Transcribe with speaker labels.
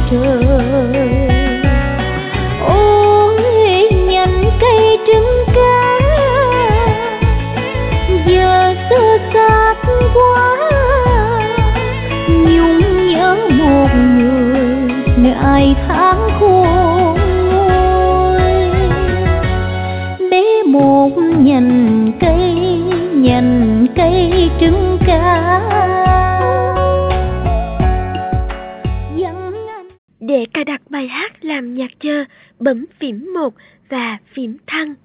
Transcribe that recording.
Speaker 1: trời. Ôi nhành cây trứng cá giờ xưa xác quá, nhung nhớ một người ngày tháng khôn nguôi. Để một nhành cây trứng cá.
Speaker 2: Để cài đặt bài hát làm nhạc chờ, bấm phím 1 và phím thăng.